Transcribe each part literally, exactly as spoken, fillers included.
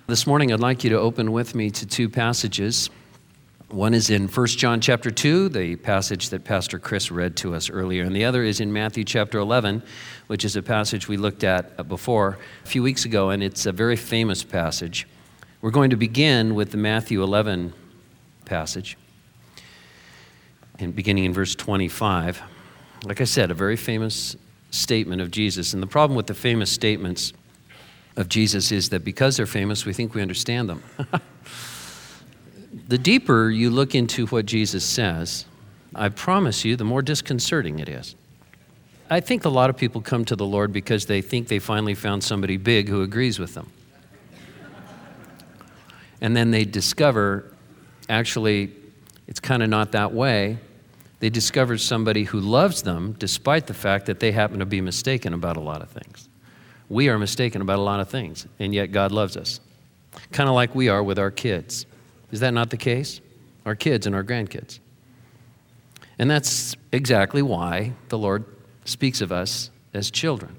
This morning, I'd like you to open with me to two passages. One is in First John chapter two, the passage that Pastor Chris read to us earlier, and the other is in Matthew chapter eleven, which is a passage we looked at before a few weeks ago, and it's a very famous passage. We're going to begin with the Matthew eleven passage, and beginning in verse twenty-five. Like I said, a very famous statement of Jesus, and the problem with the famous statements of Jesus is that because they're famous, we think we understand them. The deeper you look into what Jesus says, I promise you, the more disconcerting it is. I think a lot of people come to the Lord because they think they finally found somebody big who agrees with them. And then they discover, actually, it's kind of not that way. They discover somebody who loves them despite the fact that they happen to be mistaken about a lot of things. We are mistaken about a lot of things, and yet God loves us. Kind of like we are with our kids. Is that not the case? Our kids and our grandkids. And that's exactly why the Lord speaks of us as children.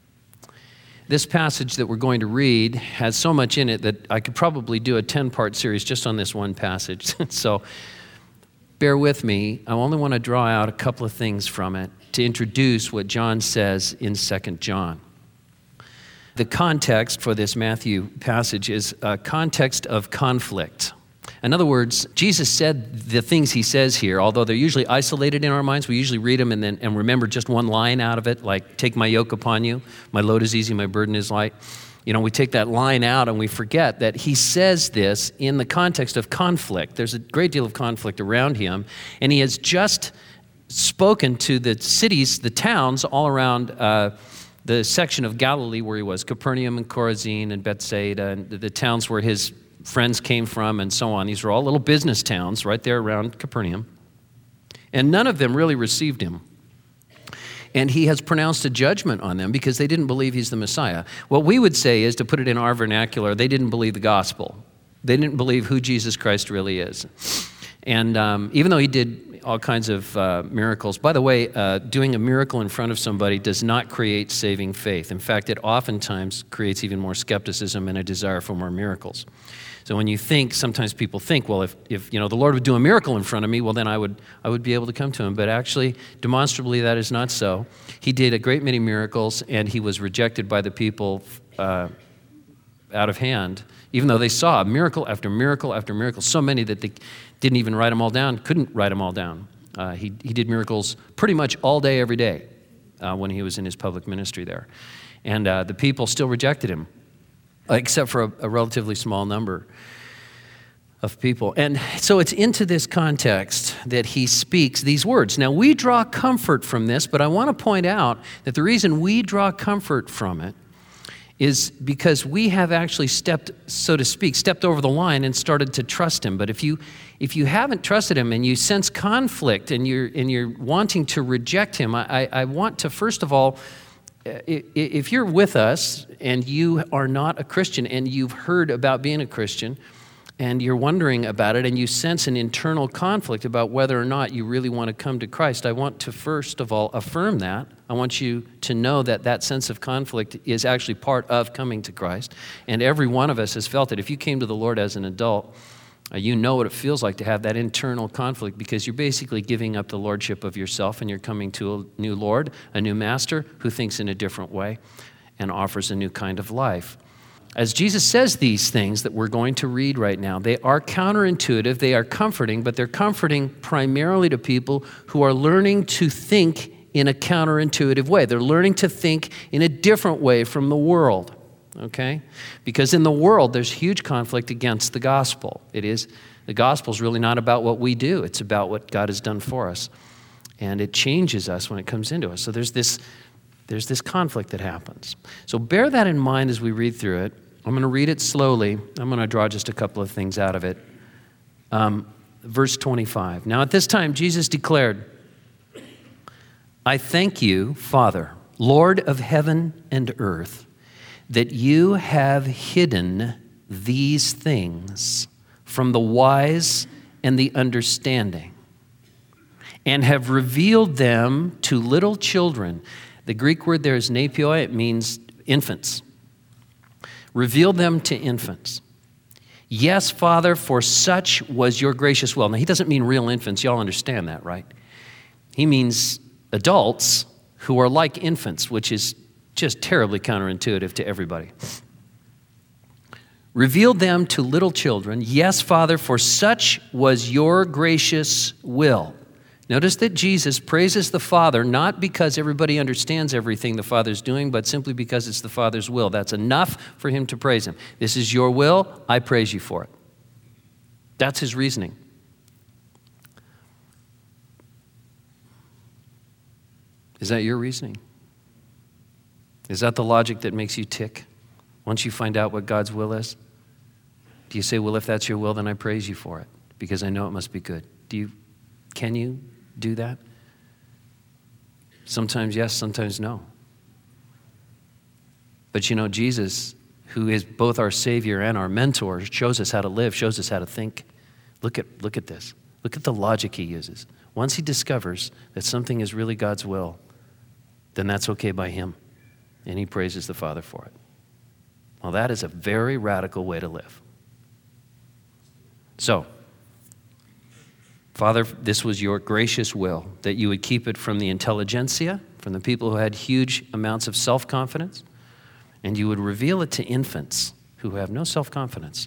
This passage that we're going to read has so much in it that I could probably do a ten-part series just on this one passage. So bear with me. I only want to draw out a couple of things from it to introduce what John says in Second John. The context for this Matthew passage is a context of conflict. In other words, Jesus said the things he says here, although they're usually isolated in our minds, we usually read them and then and remember just one line out of it, like, take my yoke upon you, my load is easy, my burden is light. You know, we take that line out and we forget that he says this in the context of conflict. There's a great deal of conflict around him, and he has just spoken to the cities, the towns all around uh, the section of Galilee where he was, Capernaum and Chorazin and Bethsaida, and the, the towns where his friends came from and so on. These were all little business towns right there around Capernaum. And none of them really received him. And he has pronounced a judgment on them because they didn't believe he's the Messiah. What we would say is, to put it in our vernacular, they didn't believe the gospel. They didn't believe who Jesus Christ really is. And um, even though he did all kinds of uh, miracles. By the way, uh, doing a miracle in front of somebody does not create saving faith. In fact, it oftentimes creates even more skepticism and a desire for more miracles. So when you think, sometimes people think, well, if, if you know the Lord would do a miracle in front of me, well, then I would I would be able to come to him. But actually, demonstrably, that is not so. He did a great many miracles, and he was rejected by the people uh, out of hand, even though they saw miracle after miracle after miracle, so many that they didn't even write them all down, couldn't write them all down. Uh, he, he did miracles pretty much all day, every day uh, when he was in his public ministry there. And uh, the people still rejected him, except for a, a relatively small number of people. And so it's into this context that he speaks these words. Now, we draw comfort from this, but I want to point out that the reason we draw comfort from it is because we have actually stepped, so to speak, stepped over the line and started to trust him. But if you if you haven't trusted him and you sense conflict and you're and you're wanting to reject him, I, I want to, first of all, if you're with us and you are not a Christian and you've heard about being a Christian and you're wondering about it and you sense an internal conflict about whether or not you really want to come to Christ, I want to first of all affirm that. I want you to know that that sense of conflict is actually part of coming to Christ. And every one of us has felt it. If you came to the Lord as an adult, uh, you know what it feels like to have that internal conflict, because you're basically giving up the lordship of yourself and you're coming to a new Lord, a new master who thinks in a different way and offers a new kind of life. As Jesus says these things that we're going to read right now, they are counterintuitive, they are comforting, but they're comforting primarily to people who are learning to think in a counterintuitive way. They're learning to think in a different way from the world, okay? Because in the world, there's huge conflict against the gospel. It is, the gospel is really not about what we do. It's about what God has done for us. And it changes us when it comes into us. So there's this There's this conflict that happens. So bear that in mind as we read through it. I'm going to read it slowly. I'm going to draw just a couple of things out of it. Um, verse twenty-five. Now at this time, Jesus declared, I thank you, Father, Lord of heaven and earth, that you have hidden these things from the wise and the understanding, and have revealed them to little children. The Greek word there is nepioi. It means infants. Reveal them to infants. Yes, Father, for such was your gracious will. Now, he doesn't mean real infants. Y'all understand that, right? He means adults who are like infants, which is just terribly counterintuitive to everybody. Revealed them to little children. Yes, Father, for such was your gracious will. Notice that Jesus praises the Father not because everybody understands everything the Father's doing, but simply because it's the Father's will. That's enough for him to praise him. This is your will, I praise you for it. That's his reasoning. Is that your reasoning? Is that the logic that makes you tick once you find out what God's will is? Do you say, well, if that's your will, then I praise you for it because I know it must be good? Do you, can you do that? Sometimes yes, sometimes no. But you know, Jesus, who is both our Savior and our mentor, shows us how to live, shows us how to think. Look at, look at this. Look at the logic he uses. Once he discovers that something is really God's will, then that's okay by him. And he praises the Father for it. Well, that is a very radical way to live. So, Father, this was your gracious will, that you would keep it from the intelligentsia, from the people who had huge amounts of self-confidence, and you would reveal it to infants who have no self-confidence.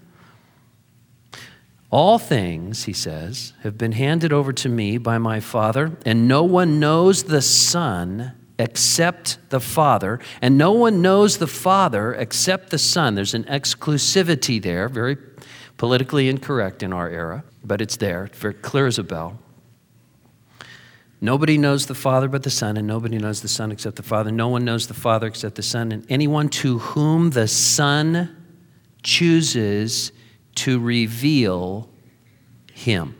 All things, he says, have been handed over to me by my Father, and no one knows the Son except the Father, and no one knows the Father except the Son. There's an exclusivity there, very politically incorrect in our era, but it's there, it's very clear as a bell. Nobody knows the Father but the Son, and nobody knows the Son except the Father. No one knows the Father except the Son, and anyone to whom the Son chooses to reveal him.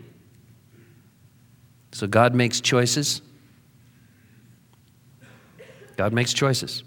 So God makes choices. God makes choices.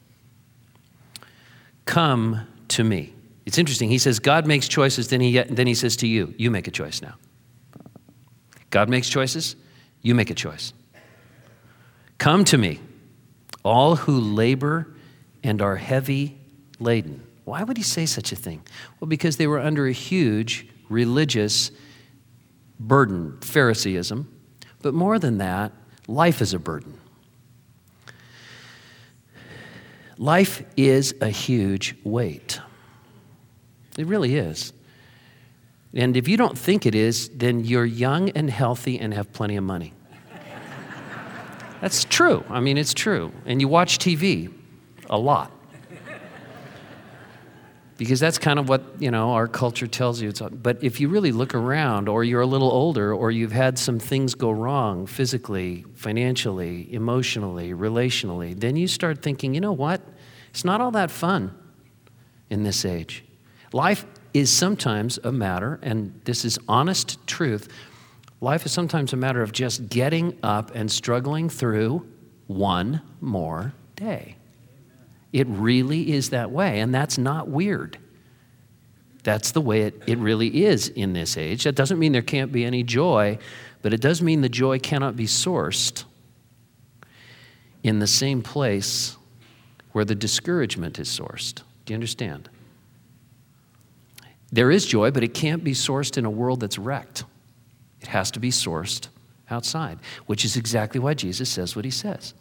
Come to me. It's interesting. He says God makes choices, then he, then he says to you, you make a choice now. God makes choices, you make a choice. Come to me, all who labor and are heavy laden. Why would he say such a thing? Well, because they were under a huge religious burden, Phariseeism. But more than that, life is a burden. Life is a huge weight. It really is. And if you don't think it is, then you're young and healthy and have plenty of money. That's true. I mean, it's true. And you watch T V a lot. Because that's kind of what, you know, our culture tells you. It's, but if you really look around, or you're a little older, or you've had some things go wrong physically, financially, emotionally, relationally, then you start thinking, you know what? It's not all that fun in this age. Life is sometimes a matter, and this is honest truth, life is sometimes a matter of just getting up and struggling through one more day. It really is that way, and that's not weird. That's the way it, it really is in this age. That doesn't mean there can't be any joy, but it does mean the joy cannot be sourced in the same place where the discouragement is sourced. Do you understand? There is joy, but it can't be sourced in a world that's wrecked. It has to be sourced outside, which is exactly why Jesus says what he says.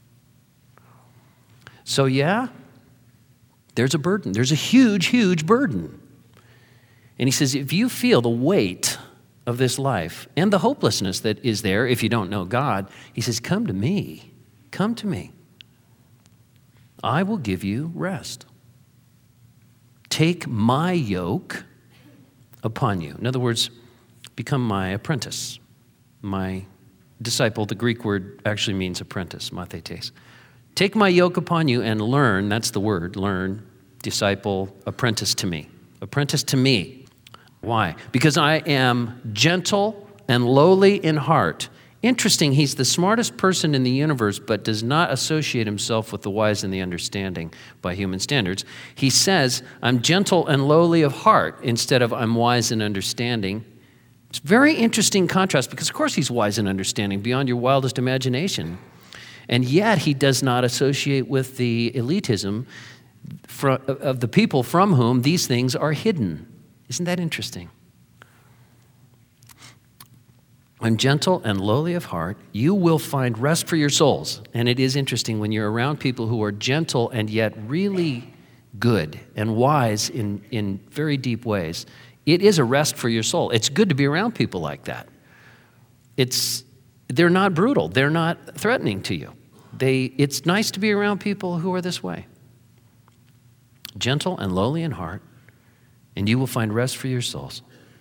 So yeah, there's a burden. There's a huge, huge burden. And he says, if you feel the weight of this life and the hopelessness that is there if you don't know God, he says, come to me. Come to me. I will give you rest. Take my yoke upon you. In other words, become my apprentice, my disciple. The Greek word actually means apprentice, mathetes. Take my yoke upon you and learn, that's the word, learn, disciple, apprentice to me. Apprentice to me. Why? Because I am gentle and lowly in heart. Interesting, he's the smartest person in the universe, but does not associate himself with the wise and the understanding by human standards. He says, I'm gentle and lowly of heart, instead of I'm wise and understanding. It's a very interesting contrast, because of course he's wise and understanding beyond your wildest imagination. And yet he does not associate with the elitism of the people from whom these things are hidden. Isn't that interesting? I'm gentle and lowly of heart. You will find rest for your souls. And it is interesting when you're around people who are gentle and yet really good and wise in, in very deep ways. It is a rest for your soul. It's good to be around people like that. It's, they're not brutal. They're not threatening to you. They, it's nice to be around people who are this way. Gentle and lowly in heart, and you will find rest for your souls.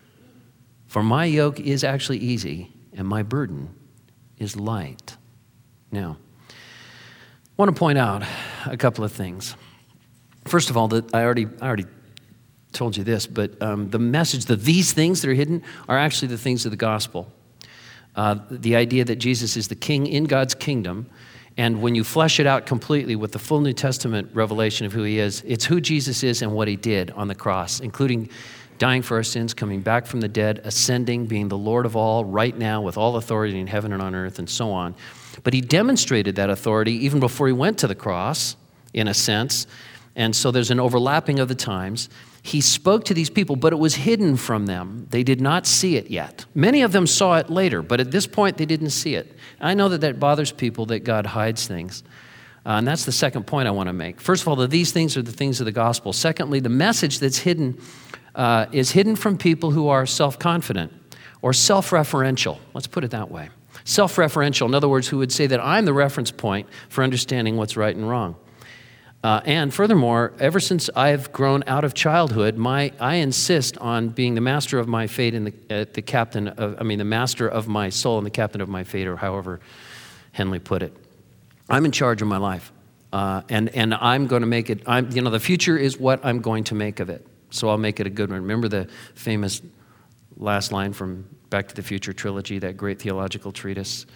For my yoke is actually easy, and my burden is light. Now, I want to point out a couple of things. First of all, that I already, I already told you this, but um, the message that these things that are hidden are actually the things of the gospel. Uh, the idea that Jesus is the king in God's kingdom, and when you flesh it out completely with the full New Testament revelation of who he is, it's who Jesus is and what he did on the cross, including dying for our sins, coming back from the dead, ascending, being the Lord of all right now with all authority in heaven and on earth and so on. But he demonstrated that authority even before he went to the cross, in a sense, and so there's an overlapping of the times. He spoke to these people, but it was hidden from them. They did not see it yet. Many of them saw it later, but at this point, they didn't see it. I know that that bothers people, that God hides things. Uh, and that's the second point I want to make. First of all, that these things are the things of the gospel. Secondly, the message that's hidden uh, is hidden from people who are self-confident or self-referential. Let's put it that way. Self-referential, in other words, who would say that I'm the reference point for understanding what's right and wrong. Uh, and furthermore, ever since I've grown out of childhood, my I insist on being the master of my fate and the, uh, the captain of, I mean, the master of my soul and the captain of my fate, or however Henley put it. I'm in charge of my life, uh, and and I'm going to make it. I'm you know the future is what I'm going to make of it. So I'll make it a good one. Remember the famous last line from Back to the Future trilogy, that great theological treatise.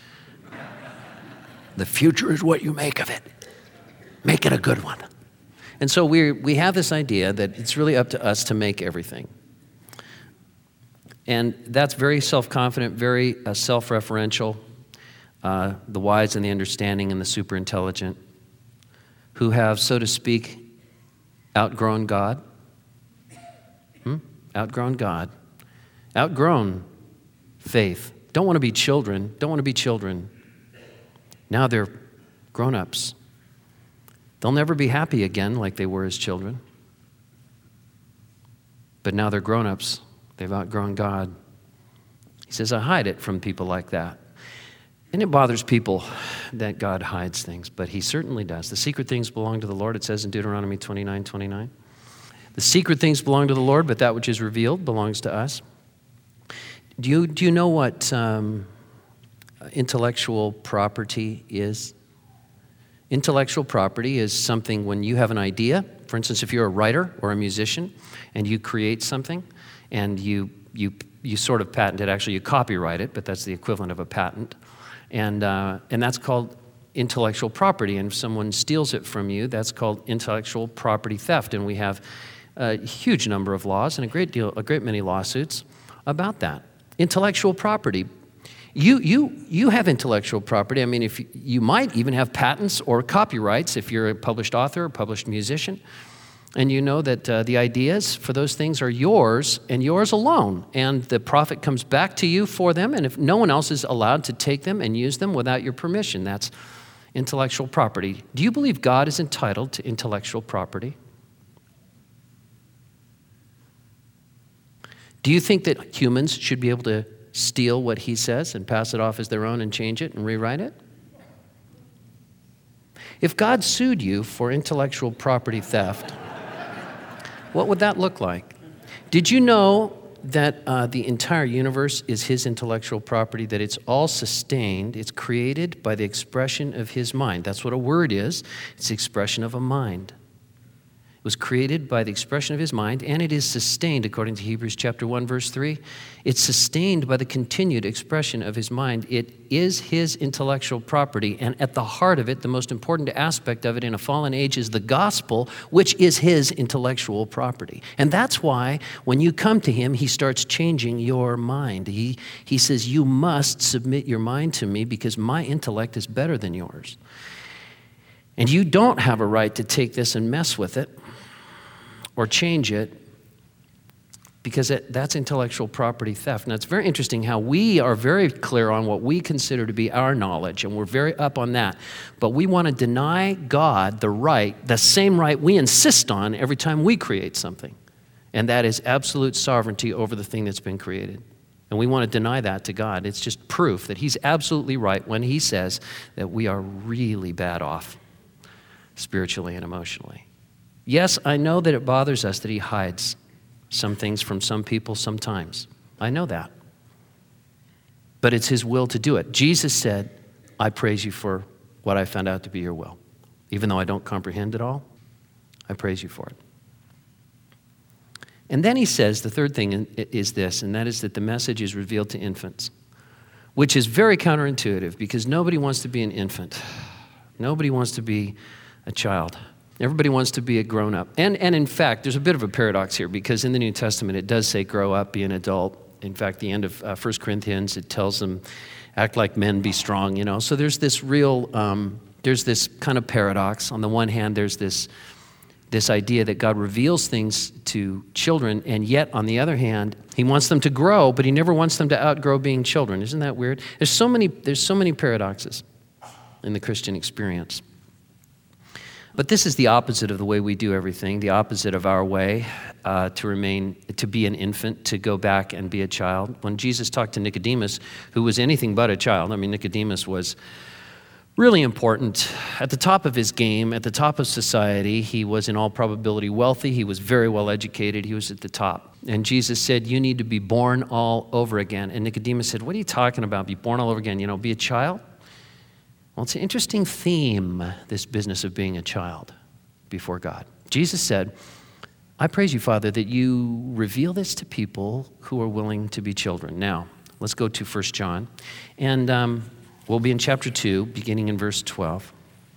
The future is what you make of it. Make it a good one. And so we we have this idea that it's really up to us to make everything. And that's very self-confident, very uh, self-referential, uh, the wise and the understanding and the super intelligent, who have, so to speak, outgrown God. Hmm? Outgrown God. Outgrown faith. Don't want to be children. Don't want to be children. Now they're grown-ups. They'll never be happy again like they were as children. But now they're grown-ups. They've outgrown God. He says, I hide it from people like that. And it bothers people that God hides things, but he certainly does. The secret things belong to the Lord, it says in Deuteronomy twenty-nine twenty-nine. The secret things belong to the Lord, but that which is revealed belongs to us. Do you, do you know what um, intellectual property is? Intellectual property is something when you have an idea. For instance, if you're a writer or a musician and you create something and you you you sort of patent it, actually you copyright it, but that's the equivalent of a patent. And uh, and that's called intellectual property. And if someone steals it from you, that's called intellectual property theft. And we have a huge number of laws and a great deal, a great many lawsuits about that. Intellectual property. You you you have intellectual property. I mean, if you, you might even have patents or copyrights if you're a published author or published musician, and you know that uh, the ideas for those things are yours and yours alone, and the profit comes back to you for them, and if no one else is allowed to take them and use them without your permission, that's intellectual property. Do you believe God is entitled to intellectual property? Do you think that humans should be able to steal what he says and pass it off as their own and change it and rewrite it? If God sued you for intellectual property theft, what would that look like? Did you know that uh, the entire universe is his intellectual property, that it's all sustained, it's created by the expression of his mind? That's what a word is. It's the expression of a mind. It was created by the expression of his mind, and it is sustained, according to Hebrews chapter one, verse three. It's sustained by the continued expression of his mind. It is his intellectual property, and at the heart of it, the most important aspect of it in a fallen age is the gospel, which is his intellectual property. And that's why when you come to him, he starts changing your mind. He, he says, you must submit your mind to me because my intellect is better than yours. And you don't have a right to take this and mess with it or change it because it, that's intellectual property theft. Now, it's very interesting how we are very clear on what we consider to be our knowledge, and we're very up on that. But we want to deny God the right, the same right we insist on every time we create something. And that is absolute sovereignty over the thing that's been created. And we want to deny that to God. It's just proof that he's absolutely right when he says that we are really bad off spiritually and emotionally. Yes, I know that it bothers us that he hides some things from some people sometimes. I know that. But it's his will to do it. Jesus said, I praise you for what I found out to be your will. Even though I don't comprehend it all, I praise you for it. And then he says, the third thing is this, and that is that the message is revealed to infants, which is very counterintuitive because nobody wants to be an infant. Nobody wants to be a child. Everybody wants to be a grown-up. And, and in fact, there's a bit of a paradox here because in the New Testament, it does say grow up, be an adult. In fact, the end of uh, First Corinthians, it tells them, act like men, be strong, you know. So there's this real, um, there's this kind of paradox. On the one hand, there's this this idea that God reveals things to children, and yet, on the other hand, he wants them to grow, but he never wants them to outgrow being children. Isn't that weird? There's so many, there's so many paradoxes in the Christian experience. But this is the opposite of the way we do everything, the opposite of our way uh, to remain, to be an infant, to go back and be a child. When Jesus talked to Nicodemus, who was anything but a child, I mean, Nicodemus was really important. At the top of his game, at the top of society, he was in all probability wealthy. He was very well educated. He was at the top. And Jesus said, you need to be born all over again. And Nicodemus said, what are you talking about? Be born all over again? You know, be a child? Well, it's an interesting theme, this business of being a child before God. Jesus said, I praise you, Father, that you reveal this to people who are willing to be children. Now, let's go to First John. And um, we'll be in chapter two, beginning in verse twelve.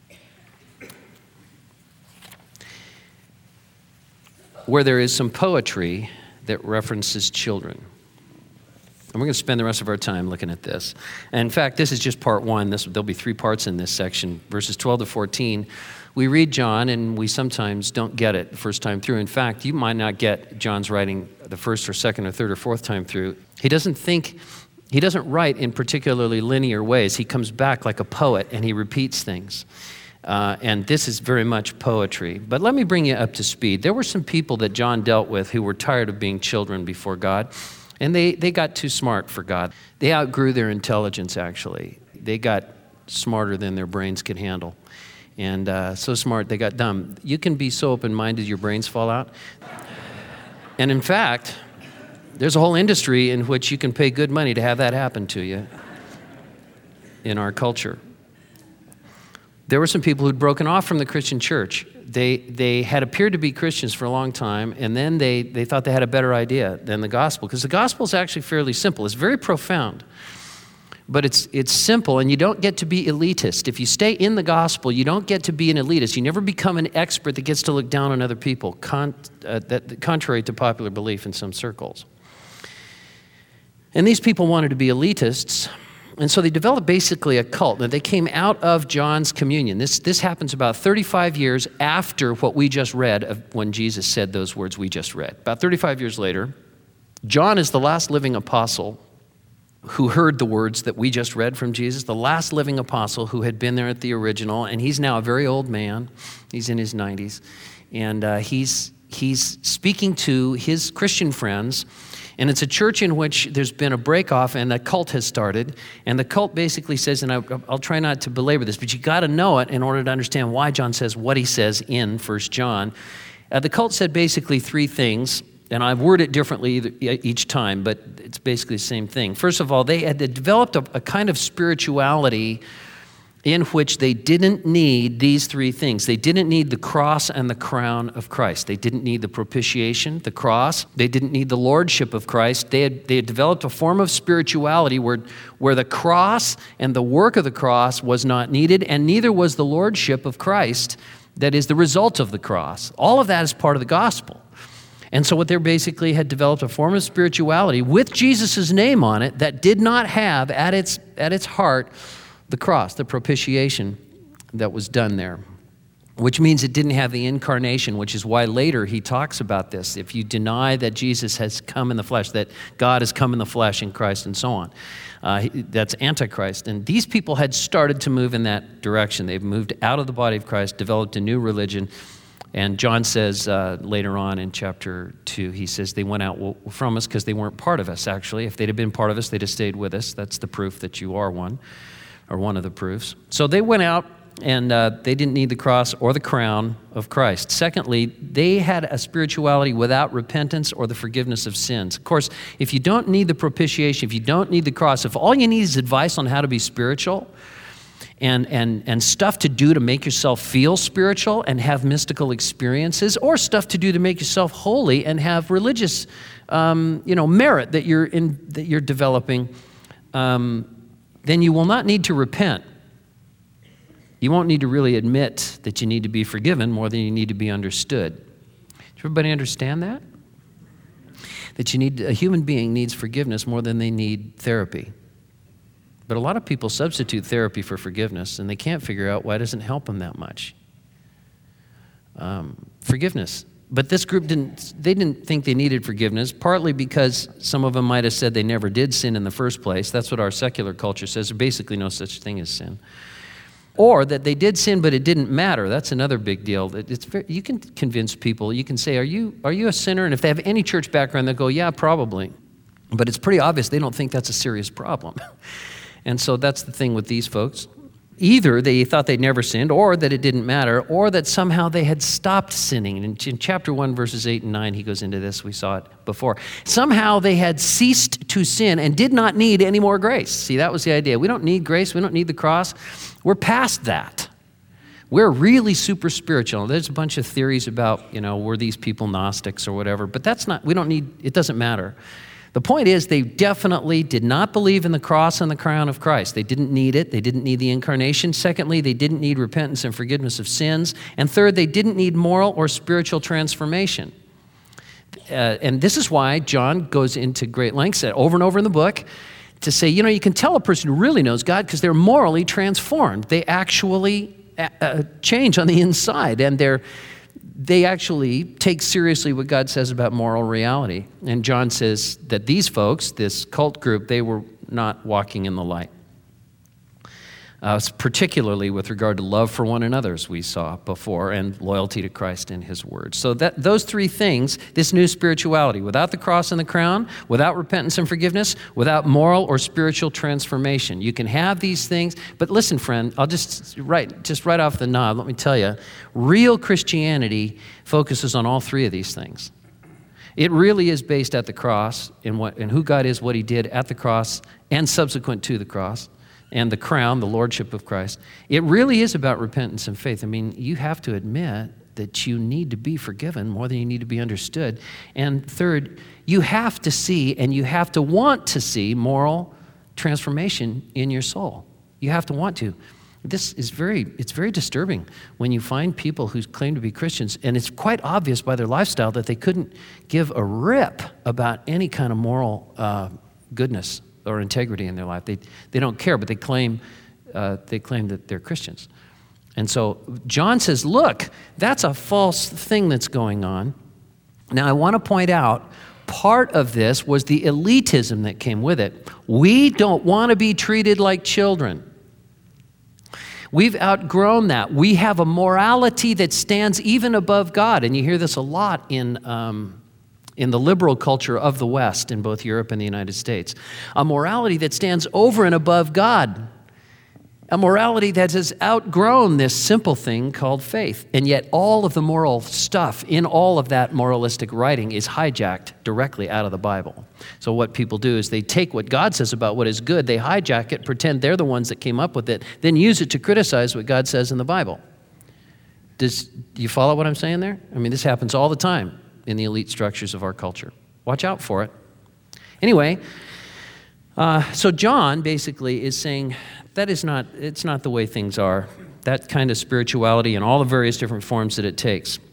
Where there is some poetry that references children. And we're going to spend the rest of our time looking at this. And in fact, this is just part one. This, there'll be three parts in this section, verses twelve to fourteen. We read John, and we sometimes don't get it the first time through. In fact, you might not get John's writing the first or second or third or fourth time through. He doesn't think... He doesn't write in particularly linear ways. He comes back like a poet and he repeats things. Uh, and this is very much poetry. But let me bring you up to speed. There were some people that John dealt with who were tired of being children before God, and they, they got too smart for God. They outgrew their intelligence, actually. They got smarter than their brains could handle. And uh, so smart, they got dumb. You can be so open-minded your brains fall out. And in fact... there's a whole industry in which you can pay good money to have that happen to you in our culture. There were some people who'd broken off from the Christian church. They they had appeared to be Christians for a long time, and then they, they thought they had a better idea than the gospel, because the gospel is actually fairly simple. It's very profound, but it's it's simple, and you don't get to be elitist. If you stay in the gospel, you don't get to be an elitist. You never become an expert that gets to look down on other people, con, uh, that, contrary to popular belief in some circles. And these people wanted to be elitists, and so they developed basically a cult. Now, they came out of John's communion. This, this happens about thirty-five years after what we just read of when Jesus said those words we just read. About thirty-five years later, John is the last living apostle who heard the words that we just read from Jesus, the last living apostle who had been there at the original, and he's now a very old man. He's in his nineties, and uh, he's he's speaking to his Christian friends. And it's a church in which there's been a break-off and a cult has started. And the cult basically says, and I, I'll try not to belabor this, but you got to know it in order to understand why John says what he says in First John. Uh, the cult said basically three things, and I've worded it differently either, each time, but it's basically the same thing. First of all, they had developed a, a kind of spirituality in which they didn't need these three things. They didn't need the cross and the crown of Christ. They didn't need the propitiation, the cross. They didn't need the lordship of Christ. They had, they had developed a form of spirituality where, where the cross and the work of the cross was not needed, and neither was the lordship of Christ, that is the result of the cross. All of that is part of the gospel. And so what they basically had developed a form of spirituality with Jesus' name on it that did not have at its at its heart the cross, the propitiation that was done there. which means it didn't have the incarnation, which is why later he talks about this. If you deny that Jesus has come in the flesh, that God has come in the flesh in Christ and so on, uh, that's Antichrist. And these people had started to move in that direction. They've moved out of the body of Christ, developed a new religion. And John says uh, later on in chapter two, he says they went out from us because they weren't part of us, actually. If they'd have been part of us, they'd have stayed with us. That's the proof that you are one, or one of the proofs. So they went out, and uh, they didn't need the cross or the crown of Christ. Secondly, they had a spirituality without repentance or the forgiveness of sins. Of course, if you don't need the propitiation, if you don't need the cross, if all you need is advice on how to be spiritual and, and, and stuff to do to make yourself feel spiritual and have mystical experiences, or stuff to do to make yourself holy and have religious um, you know, merit that you're, in, that you're developing, um, then you will not need to repent. You won't need to really admit that you need to be forgiven more than you need to be understood. Does everybody understand that? That you need, a human being needs forgiveness more than they need therapy. But a lot of people substitute therapy for forgiveness, and they can't figure out why it doesn't help them that much. Um, forgiveness. But this group didn't, they didn't think they needed forgiveness, partly because some of them might have said they never did sin in the first place. That's what our secular culture says. There's basically no such thing as sin. Or that they did sin, but it didn't matter. That's another big deal. It's very, you can convince people. You can say, are you, are you a sinner? And if they have any church background, they'll go, yeah, probably. But it's pretty obvious they don't think that's a serious problem. And so that's the thing with these folks. Either they thought they'd never sinned, or that it didn't matter, or that somehow they had stopped sinning. And in chapter one, verses eight and nine, he goes into this. We saw it before. Somehow they had ceased to sin and did not need any more grace. See, that was the idea. We don't need grace. We don't need the cross. We're past that. We're really super spiritual. There's a bunch of theories about, you know, were these people Gnostics or whatever, but that's not, we don't need, it doesn't matter. The point is, they definitely did not believe in the cross and the crown of Christ. They didn't need it. They didn't need the incarnation. Secondly, they didn't need repentance and forgiveness of sins. And third, they didn't need moral or spiritual transformation. Uh, and this is why John goes into great lengths over and over in the book to say, you know, you can tell a person who really knows God because they're morally transformed. They actually uh, change on the inside, and they're they actually take seriously what God says about moral reality. And John says that these folks, this cult group, they were not walking in the light. Uh, particularly with regard to love for one another, as we saw before, and loyalty to Christ and his word. So that those three things, this new spirituality, without the cross and the crown, without repentance and forgiveness, without moral or spiritual transformation. You can have these things, but listen, friend, I'll just right, just right off the knob, let me tell you, real Christianity focuses on all three of these things. It really is based at the cross in what and who God is, what he did at the cross and subsequent to the cross, and the crown, the lordship of Christ. It really is about repentance and faith. I mean, you have to admit that you need to be forgiven more than you need to be understood. And third, you have to see and you have to want to see moral transformation in your soul. You have to want to. This is very, it's very disturbing when you find people who claim to be Christians, and it's quite obvious by their lifestyle that they couldn't give a rip about any kind of moral uh, goodness or integrity in their life. They they don't care, but they claim uh, they claim that they're Christians. And so John says, look, that's a false thing that's going on. Now I want to point out, part of this was the elitism that came with it. We don't want to be treated like children. We've outgrown that. We have a morality that stands even above God. And you hear this a lot in um, in the liberal culture of the West, in both Europe and the United States. A morality that stands over and above God. A morality that has outgrown this simple thing called faith. And yet all of the moral stuff in all of that moralistic writing is hijacked directly out of the Bible. So what people do is they take what God says about what is good, they hijack it, pretend they're the ones that came up with it, then use it to criticize what God says in the Bible. Does, do you follow what I'm saying there? I mean, this happens all the time in the elite structures of our culture. Watch out for it. Anyway, uh, so John basically is saying that is not, it's not the way things are. That kind of spirituality and all the various different forms that it takes.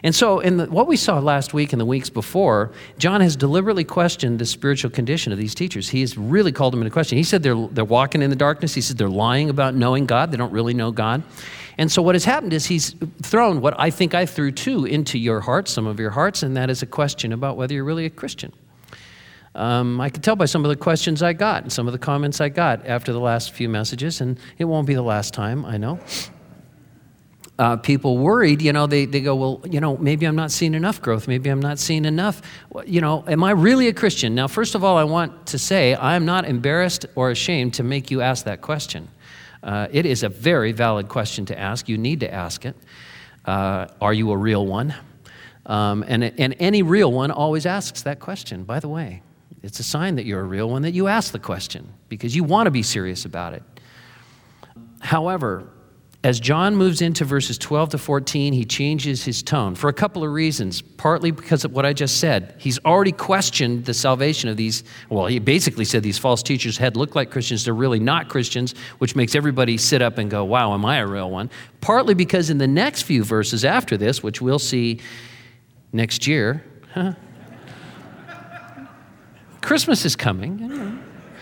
And so in the, what we saw last week and the weeks before, John has deliberately questioned the spiritual condition of these teachers. He has really called them into question. He said they're, they're walking in the darkness. He said they're lying about knowing God. They don't really know God. And so what has happened is he's thrown what I think I threw too into your hearts, some of your hearts, and that is a question about whether you're really a Christian. Um, I could tell by some of the questions I got and some of the comments I got after the last few messages, and it won't be the last time, I know. Uh, people worried, you know, they, they go, well, you know, maybe I'm not seeing enough growth. Maybe I'm not seeing enough. You know, am I really a Christian? Now, first of all, I want to say I'm not embarrassed or ashamed to make you ask that question. Uh, it is a very valid question to ask. You need to ask it. Uh, are you a real one? Um, and, and any real one always asks that question, by the way. It's a sign that you're a real one that you ask the question because you want to be serious about it. However, as John moves into verses twelve to fourteen, he changes his tone for a couple of reasons, partly because of what I just said. He's already questioned the salvation of these, well, he basically said these false teachers had looked like Christians, they're really not Christians, which makes everybody sit up and go, wow, am I a real one? Partly because in the next few verses after this, which we'll see next year, huh? Christmas is coming. You know.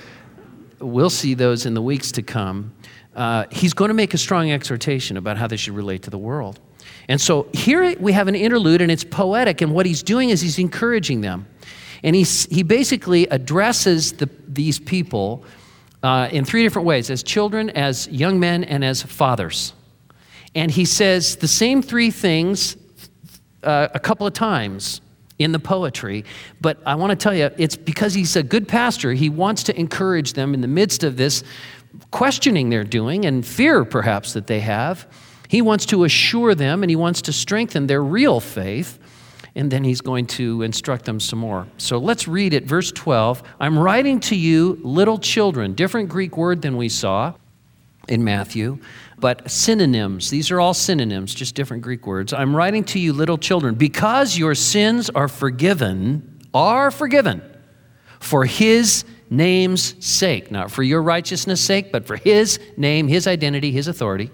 We'll see those in the weeks to come. Uh, he's going to make a strong exhortation about how they should relate to the world. And so here we have an interlude, and it's poetic, and what he's doing is he's encouraging them. And he's, he basically addresses the, these people uh, in three different ways, as children, as young men, and as fathers. And he says the same three things uh, a couple of times in the poetry, but I want to tell you, it's because he's a good pastor. He wants to encourage them in the midst of this questioning they're doing and fear perhaps that they have. He wants to assure them and he wants to strengthen their real faith, and then he's going to instruct them some more. So let's read it, verse twelve. I'm writing to you, little children, different Greek word than we saw in Matthew, but synonyms. These are all synonyms, just different Greek words. I'm writing to you, little children, because your sins are forgiven, are forgiven for his name's sake, not for your righteousness' sake, but for his name, his identity, his authority.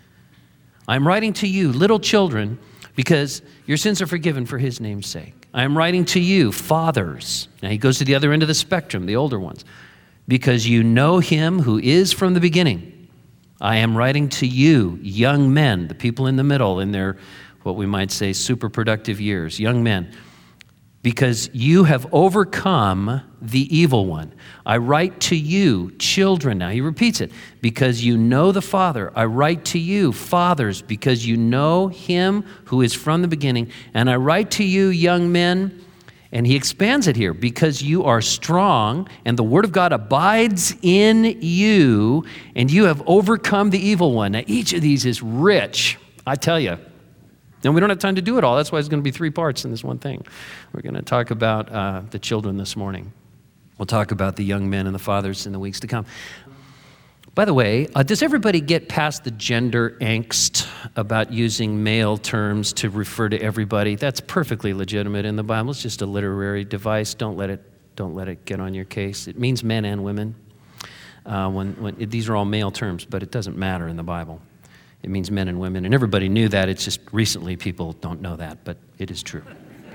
I'm writing to you, little children, because your sins are forgiven for his name's sake. I am writing to you, fathers. Now he goes to the other end of the spectrum, the older ones, because you know him who is from the beginning. I am writing to you, young men, the people in the middle in their, what we might say, super productive years, young men, because you have overcome the evil one. I write to you, children. Now he repeats it. Because you know the Father. I write to you, fathers, because you know him who is from the beginning. And I write to you, young men, and he expands it here, because you are strong and the word of God abides in you and you have overcome the evil one. Now each of these is rich, I tell you. And we don't have time to do it all. That's why it's going to be three parts in this one thing. We're going to talk about uh, the children this morning. We'll talk about the young men and the fathers in the weeks to come. By the way, uh, does everybody get past the gender angst about using male terms to refer to everybody? That's perfectly legitimate in the Bible. It's just a literary device. Don't let it, don't let it get on your case. It means men and women. Uh, when, when it, these are all male terms, but it doesn't matter in the Bible. It means men and women, and everybody knew that. It's just recently people don't know that, but it is true.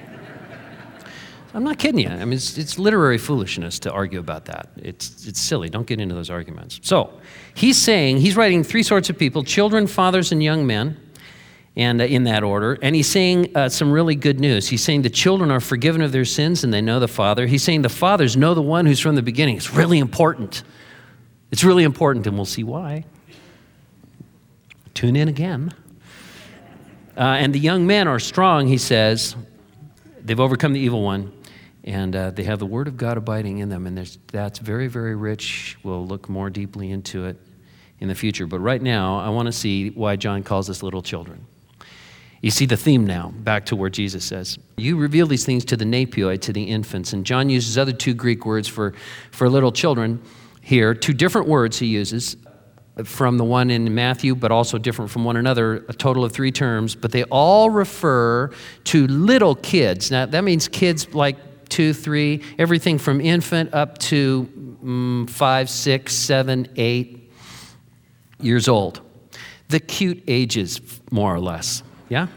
I'm not kidding you. I mean, it's, it's literary foolishness to argue about that. It's, it's silly. Don't get into those arguments. So he's saying, he's writing three sorts of people, children, fathers, and young men, and uh, in that order. And he's saying uh, some really good news. He's saying the children are forgiven of their sins, and they know the Father. He's saying the fathers know the one who's from the beginning. It's really important. It's really important, and we'll see why. Tune in again. Uh, and the young men are strong, he says. They've overcome the evil one, and uh, they have the word of God abiding in them. And that's very, very rich. We'll look more deeply into it in the future. But right now, I want to see why John calls us little children. You see the theme now, back to where Jesus says, you reveal these things to the nepioi, to the infants. And John uses other two Greek words for, for little children here. Two different words he uses from the one in Matthew, but also different from one another, a total of three terms, but they all refer to little kids. Now, that means kids like two, three, everything from infant up to um, five, six, seven, eight years old. The cute ages, more or less, yeah?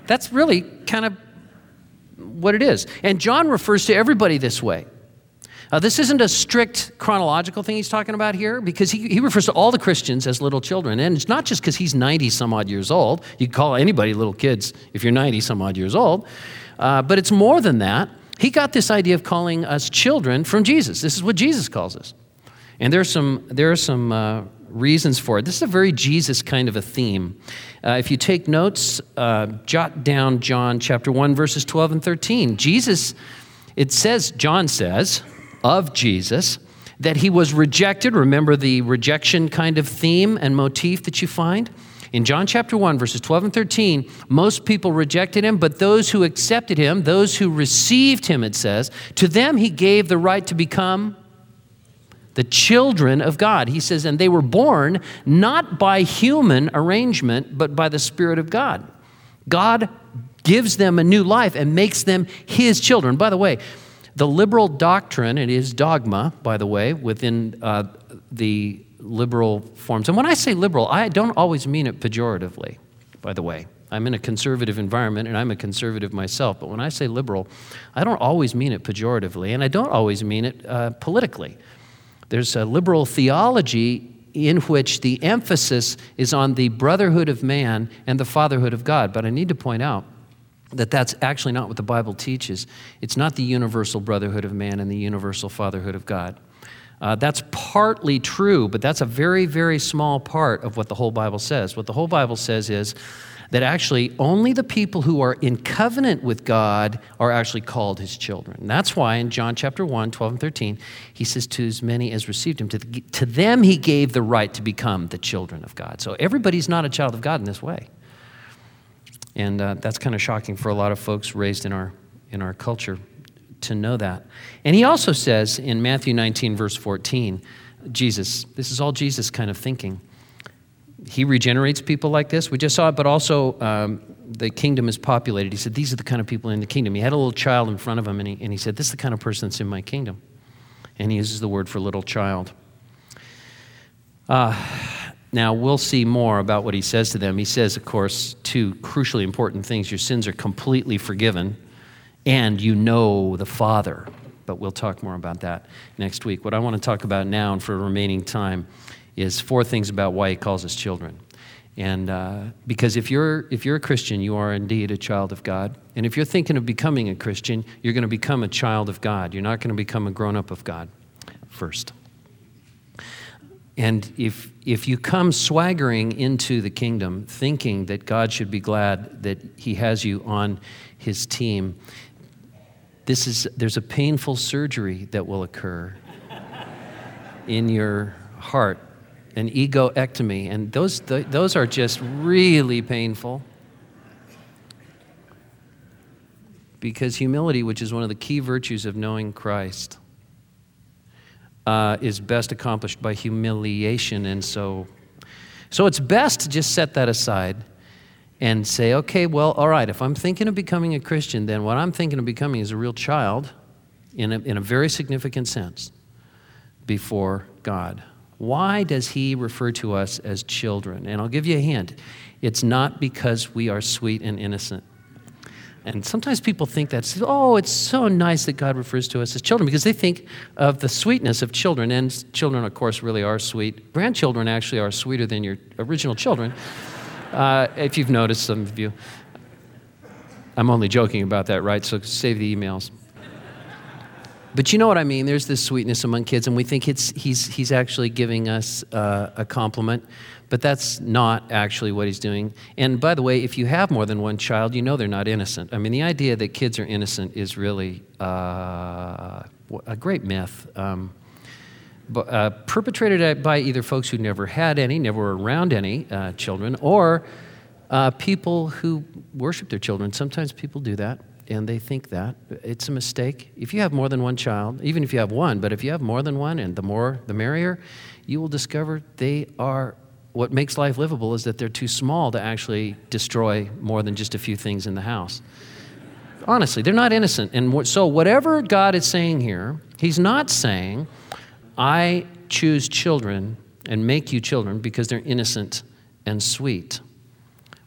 That's really kind of what it is. And John refers to everybody this way. Uh, this isn't a strict chronological thing he's talking about here, because he, he refers to all the Christians as little children. And it's not just because he's ninety some odd years old. You can call anybody little kids if you're ninety some odd years old. Uh, but it's more than that. He got this idea of calling us children from Jesus. This is what Jesus calls us. And there's some, there are some uh, reasons for it. This is a very Jesus kind of a theme. Uh, if you take notes, uh, jot down John chapter one, verses twelve and thirteen. Jesus, it says, John says of Jesus, that he was rejected. Remember the rejection kind of theme and motif that you find? In John chapter one, verses twelve and thirteen, most people rejected him, but those who accepted him, those who received him, it says, to them he gave the right to become the children of God. He says, and they were born not by human arrangement, but by the Spirit of God. God gives them a new life and makes them his children. By the way, the liberal doctrine, it is dogma, by the way, within uh, the liberal forms. And when I say liberal, I don't always mean it pejoratively, by the way. I'm in a conservative environment, and I'm a conservative myself. But when I say liberal, I don't always mean it pejoratively, and I don't always mean it uh, politically. There's a liberal theology in which the emphasis is on the brotherhood of man and the fatherhood of God. But I need to point out that that's actually not what the Bible teaches. It's not the universal brotherhood of man and the universal fatherhood of God. Uh, that's partly true, but that's a very, very small part of what the whole Bible says. What the whole Bible says is that actually only the people who are in covenant with God are actually called his children. And that's why in John chapter one, twelve and thirteen, he says, to as many as received him, to, the, to them he gave the right to become the children of God. So everybody's not a child of God in this way. And uh, that's kind of shocking for a lot of folks raised in our in our culture to know that. And he also says in Matthew nineteen, verse fourteen, Jesus, this is all Jesus kind of thinking. He regenerates people like this. We just saw it, but also um, the kingdom is populated. He said, these are the kind of people in the kingdom. He had a little child in front of him, and he, and he said, this is the kind of person that's in my kingdom. And he uses the word for little child. Uh, now, we'll see more about what he says to them. He says, of course, two crucially important things. Your sins are completely forgiven, and you know the Father. But we'll talk more about that next week. What I want to talk about now and for remaining time is four things about why he calls us children. And uh, because if you're if you're a Christian, you are indeed a child of God. And if you're thinking of becoming a Christian, you're going to become a child of God. You're not going to become a grown-up of God first. And if if you come swaggering into the kingdom thinking that God should be glad that he has you on his team, this is there's a painful surgery that will occur in your heart. An egoectomy, and those th- those are just really painful, because humility, which is one of the key virtues of knowing Christ, uh, is best accomplished by humiliation. And so, so it's best to just set that aside and say, okay, well, all right, if I'm thinking of becoming a Christian, then what I'm thinking of becoming is a real child in a, in a very significant sense before God. Why does he refer to us as children? And I'll give you a hint. It's not because we are sweet and innocent. And sometimes people think that's, oh, it's so nice that God refers to us as children, because they think of the sweetness of children. And children, of course, really are sweet. Grandchildren actually are sweeter than your original children, uh, if you've noticed, some of you. I'm only joking about that, right? So save the emails. But you know what I mean? There's this sweetness among kids, and we think it's he's he's actually giving us uh, a compliment, but that's not actually what he's doing. And by the way, if you have more than one child, you know they're not innocent. I mean, the idea that kids are innocent is really uh, a great myth, um, but, uh, perpetrated by either folks who never had any, never were around any uh, children, or uh, people who worship their children. Sometimes people do that. And they think that. It's a mistake. If you have more than one child, even if you have one, but if you have more than one, and the more, the merrier, you will discover they are, what makes life livable is that they're too small to actually destroy more than just a few things in the house. Honestly, they're not innocent. And so whatever God is saying here, he's not saying, I choose children and make you children because they're innocent and sweet.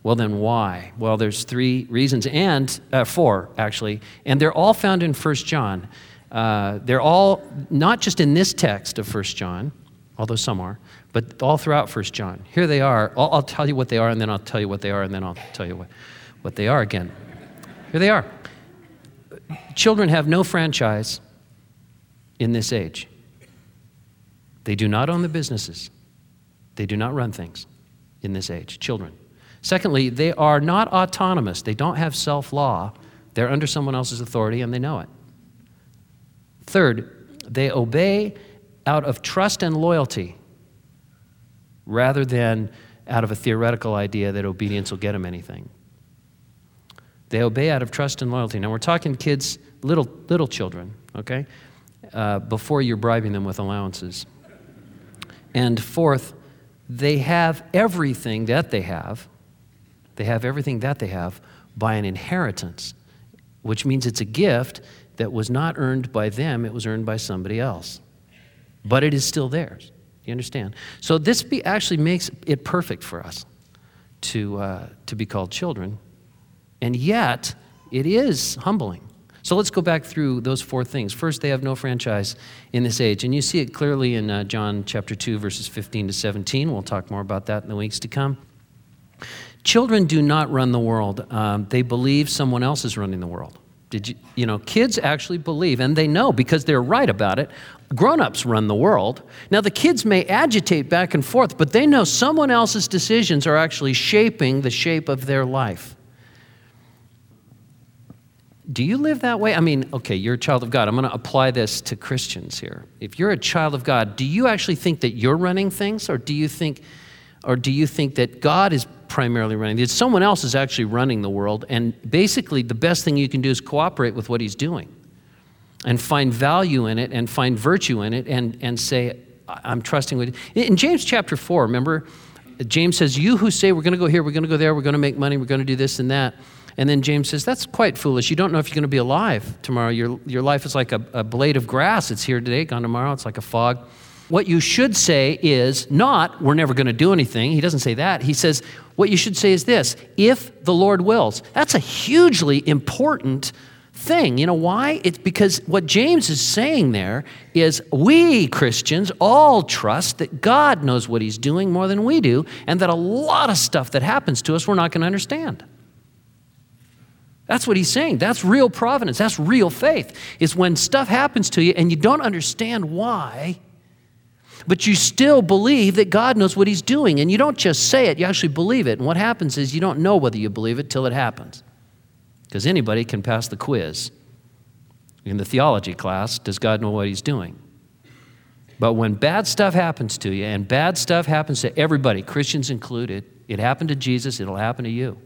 Well, then why? Well, there's three reasons, and uh, four, actually, and they're all found in First John. Uh, they're all not just in this text of First John, although some are, but all throughout First John. Here they are. I'll, I'll tell you what they are, and then I'll tell you what they are, and then I'll tell you what, what they are again. Here they are. Children have no franchise in this age. They do not own the businesses. They do not run things in this age, children. Secondly, they are not autonomous. They don't have self-law. They're under someone else's authority, and they know it. Third, they obey out of trust and loyalty rather than out of a theoretical idea that obedience will get them anything. They obey out of trust and loyalty. Now, we're talking kids, little little children, okay, uh, before you're bribing them with allowances. And fourth, they have everything that they have. They have everything that they have by an inheritance, which means it's a gift that was not earned by them, it was earned by somebody else. But it is still theirs. You understand? So this be, actually makes it perfect for us to, uh, to be called children. And yet, it is humbling. So let's go back through those four things. First, they have no franchise in this age. And you see it clearly in uh, John chapter two, verses fifteen to seventeen. We'll talk more about that in the weeks to come. Children do not run the world. Um, they believe someone else is running the world. Did you, you know, kids actually believe, and they know because they're right about it, grown-ups run the world. Now, the kids may agitate back and forth, but they know someone else's decisions are actually shaping the shape of their life. Do you live that way? I mean, okay, you're a child of God. I'm going to apply this to Christians here. If you're a child of God, do you actually think that you're running things, or do you think, or do you think that God is primarily running? That someone else is actually running the world, and basically the best thing you can do is cooperate with what he's doing and find value in it and find virtue in it and, and say, I'm trusting with it. In James chapter four, remember, James says, you who say we're going to go here, we're going to go there, we're going to make money, we're going to do this and that. And then James says, that's quite foolish. You don't know if you're going to be alive tomorrow. Your, your life is like a, a blade of grass. It's here today, gone tomorrow. It's like a fog. What you should say is not, we're never going to do anything. He doesn't say that. He says, what you should say is this, if the Lord wills. That's a hugely important thing. You know why? It's because what James is saying there is we Christians all trust that God knows what he's doing more than we do, and that a lot of stuff that happens to us we're not going to understand. That's what he's saying. That's real providence. That's real faith. Is when stuff happens to you and you don't understand why, but you still believe that God knows what he's doing. And you don't just say it, you actually believe it. And what happens is you don't know whether you believe it till it happens. Because anybody can pass the quiz in the theology class, does God know what he's doing? But when bad stuff happens to you, and bad stuff happens to everybody, Christians included, it happened to Jesus, it'll happen to you.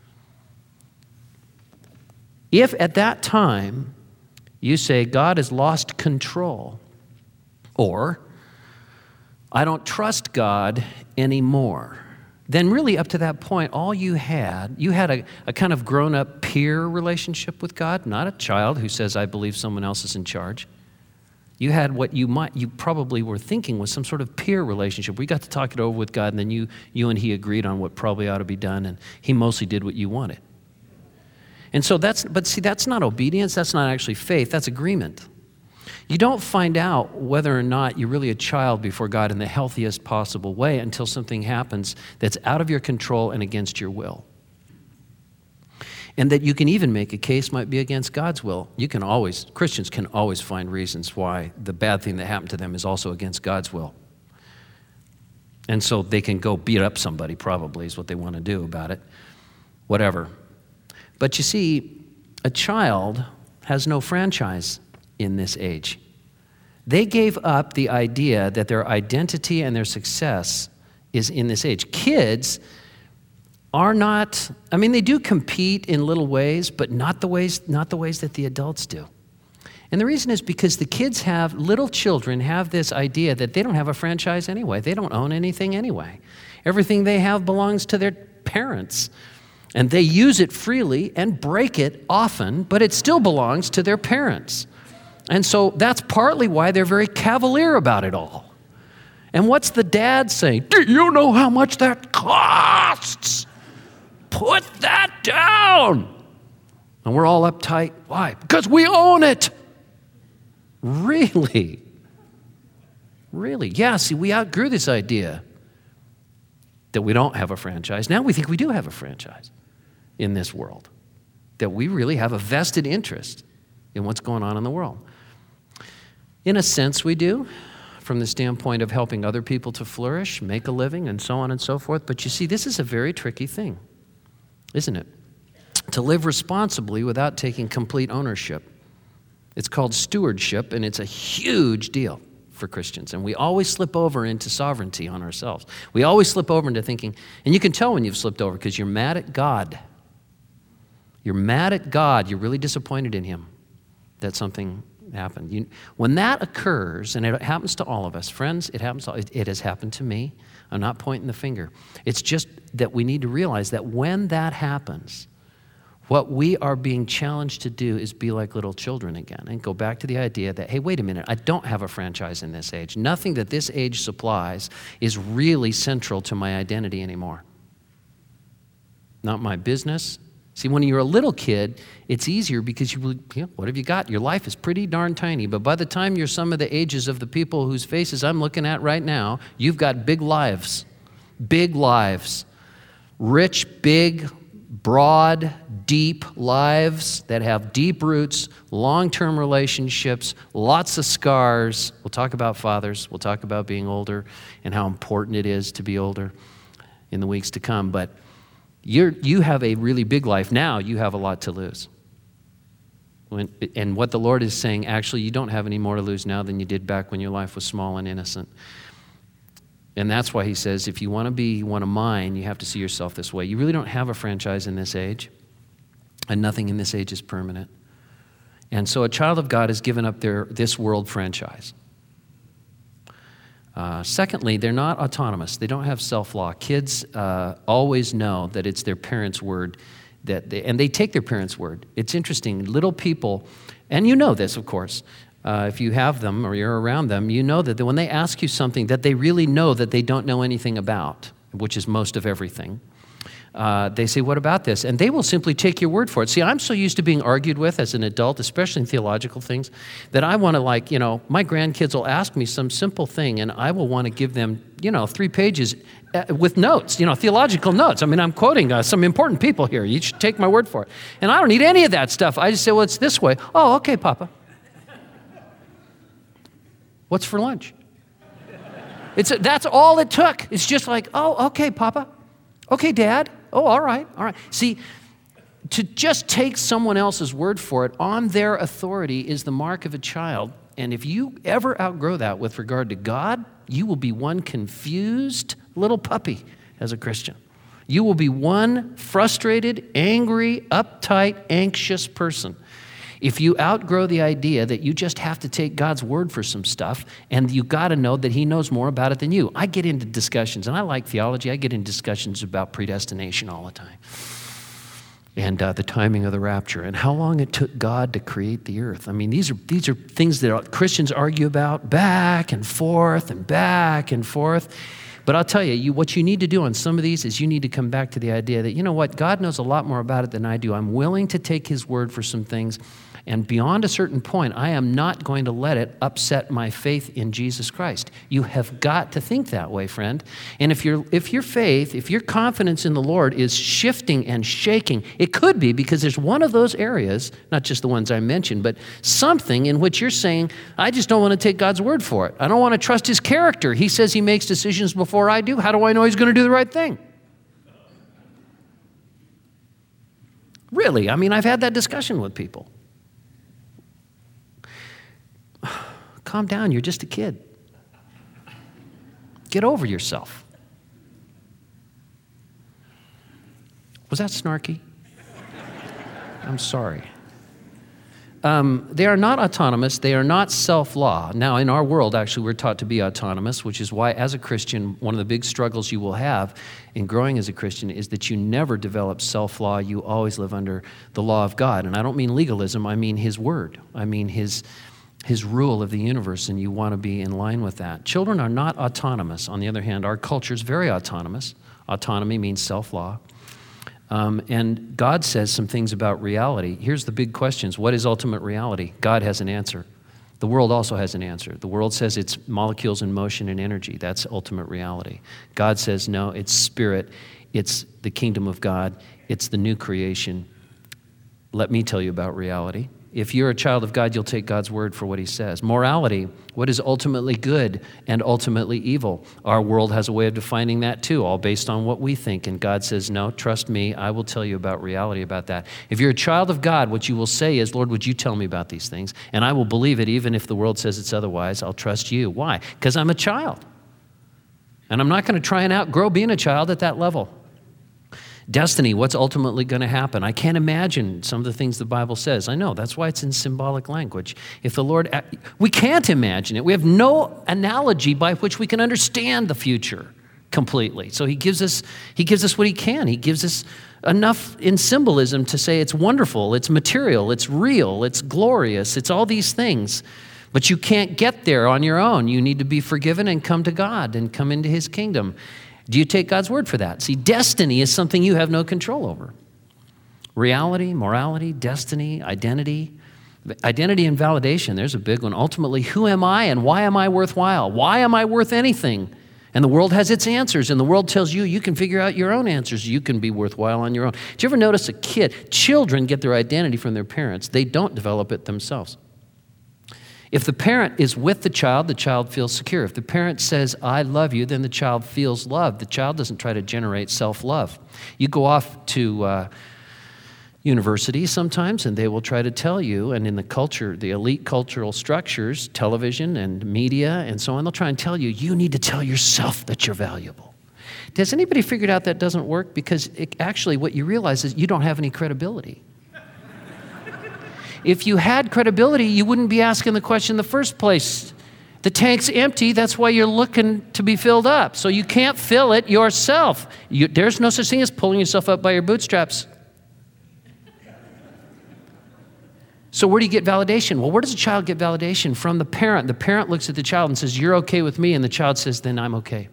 If at that time you say, God has lost control, or I don't trust God anymore, then really up to that point, all you had, you had a, a kind of grown-up peer relationship with God, not a child who says, I believe someone else is in charge. You had what you might, you probably were thinking was some sort of peer relationship. We got to talk it over with God, and then you, you and he agreed on what probably ought to be done, and he mostly did what you wanted. And so that's, but see, that's not obedience, that's not actually faith, that's agreement. You don't find out whether or not you're really a child before God in the healthiest possible way until something happens that's out of your control and against your will. And that you can even make a case might be against God's will. You can always, Christians can always find reasons why the bad thing that happened to them is also against God's will. And so they can go beat up somebody, probably is what they want to do about it. Whatever. But you see, a child has no franchise in this age. They gave up the idea that their identity and their success is in this age. Kids are not, I mean, they do compete in little ways, but not the ways, not the ways that the adults do. And the reason is because the kids have, little children have this idea that they don't have a franchise anyway. They don't own anything anyway. Everything they have belongs to their parents. And they use it freely and break it often, but it still belongs to their parents. And so that's partly why they're very cavalier about it all. And what's the dad saying? Do you know how much that costs? put that down. And we're all uptight. Why? Because we own it. Really? Really? Yeah, see, we outgrew this idea that we don't have a franchise. Now we think we do have a franchise in this world, that we really have a vested interest in what's going on in the world. In a sense, we do, from the standpoint of helping other people to flourish, make a living, and so on and so forth. But you see, this is a very tricky thing, isn't it? To live responsibly without taking complete ownership. It's called stewardship, and it's a huge deal for Christians. And we always slip over into sovereignty on ourselves. We always slip over into thinking, and you can tell when you've slipped over because you're mad at God. You're mad at God. You're really disappointed in him that something happened. You, when that occurs, and it happens to all of us, friends, it happens. To, it, it has happened to me. I'm not pointing the finger. It's just that we need to realize that when that happens, what we are being challenged to do is be like little children again and go back to the idea that, hey, wait a minute, I don't have a franchise in this age. Nothing that this age supplies is really central to my identity anymore. Not my business. See, when you're a little kid, it's easier because you, you know, what have you got? Your life is pretty darn tiny. But by the time you're some of the ages of the people whose faces I'm looking at right now, you've got big lives. Big lives. Rich, big, broad, deep lives that have deep roots, long-term relationships, lots of scars. We'll talk about fathers. We'll talk about being older and how important it is to be older in the weeks to come. But you're, you have a really big life now. You have a lot to lose. When, and what the Lord is saying, actually, you don't have any more to lose now than you did back when your life was small and innocent. And that's why he says, if you want to be one of mine, you have to see yourself this way. You really don't have a franchise in this age, and nothing in this age is permanent. And so a child of God has given up their this world franchise. Uh, secondly, they're not autonomous. They don't have self-law. Kids uh, always know that it's their parents' word, that they, and they take their parents' word. It's interesting. Little people, and you know this, of course, Uh, if you have them or you're around them, you know that when they ask you something that they really know that they don't know anything about, which is most of everything, uh, they say, what about this? And they will simply take your word for it. See, I'm so used to being argued with as an adult, especially in theological things, that I want to like, you know, my grandkids will ask me some simple thing and I will want to give them, you know, three pages with notes, you know, theological notes. I mean, I'm quoting uh, some important people here. You should take my word for it. And I don't need any of that stuff. I just say, well, it's this way. Oh, okay, Papa. What's for lunch? It's a, that's all it took. It's just like, oh, okay, Papa. Okay, Dad. Oh, all right, all right. See, to just take someone else's word for it on their authority is the mark of a child. And if you ever outgrow that with regard to God, you will be one confused little puppy as a Christian. You will be one frustrated, angry, uptight, anxious person. If you outgrow the idea that you just have to take God's word for some stuff, and you got to know that he knows more about it than you. I get into discussions, and I like theology. I get into discussions about predestination all the time, and uh, the timing of the rapture, and how long it took God to create the earth. I mean, these are these are things that Christians argue about back and forth and back and forth. But I'll tell you, you, what you need to do on some of these is you need to come back to the idea that, you know what, God knows a lot more about it than I do. I'm willing to take his word for some things. And beyond a certain point, I am not going to let it upset my faith in Jesus Christ. You have got to think that way, friend. And if your if your faith, if your confidence in the Lord is shifting and shaking, it could be because there's one of those areas, not just the ones I mentioned, but something in which you're saying, I just don't want to take God's word for it. I don't want to trust his character. He says he makes decisions before I do. How do I know he's going to do the right thing? Really, I mean, I've had that discussion with people. Calm down, you're just a kid. Get over yourself. Was that snarky? I'm sorry. Um, they are not autonomous. They are not self-law. Now, in our world, actually, we're taught to be autonomous, which is why, as a Christian, one of the big struggles you will have in growing as a Christian is that you never develop self-law. You always live under the law of God. And I don't mean legalism. I mean his word. I mean his... his rule of the universe, and you want to be in line with that. Children are not autonomous. On the other hand, our culture is very autonomous. Autonomy means self-law. Um, and God says some things about reality. Here's the big questions. What is ultimate reality? God has an answer. The world also has an answer. The world says it's molecules in motion and energy. That's ultimate reality. God says, no, it's spirit. It's the kingdom of God. It's the new creation. Let me tell you about reality. If you're a child of God, you'll take God's word for what he says. Morality, what is ultimately good and ultimately evil? Our world has a way of defining that too, all based on what we think. And God says, no, trust me, I will tell you about reality about that. If you're a child of God, what you will say is, Lord, would you tell me about these things? And I will believe it even if the world says it's otherwise. I'll trust you. Why? Because I'm a child. And I'm not going to try and outgrow being a child at that level. Destiny, what's ultimately going to happen? I can't imagine some of the things the Bible says. I know, that's why it's in symbolic language. If the Lord, we can't imagine it. We have no analogy by which we can understand the future completely. So he gives us, he gives us what he can. He gives us enough in symbolism to say it's wonderful, it's material, it's real, it's glorious, it's all these things. But you can't get there on your own. You need to be forgiven and come to God and come into his kingdom. Do you take God's word for that? See, destiny is something you have no control over. Reality, morality, destiny, identity. Identity and validation, there's a big one. Ultimately, who am I and why am I worthwhile? Why am I worth anything? And the world has its answers, and the world tells you you can figure out your own answers. You can be worthwhile on your own. Did you ever notice a kid? Children get their identity from their parents. They don't develop it themselves. If the parent is with the child, the child feels secure. If the parent says, I love you, then the child feels loved. The child doesn't try to generate self-love. You go off to uh, university sometimes, and they will try to tell you, and in the culture, the elite cultural structures, television and media and so on, they'll try and tell you, you need to tell yourself that you're valuable. Has anybody figured out that doesn't work? Because it, actually what you realize is you don't have any credibility. If you had credibility, you wouldn't be asking the question in the first place. The tank's empty, that's why you're looking to be filled up. So you can't fill it yourself. You, there's no such thing as pulling yourself up by your bootstraps. So where do you get validation? Well, where does a child get validation? From the parent. The parent looks at the child and says, you're okay with me, and the child says, then I'm okay.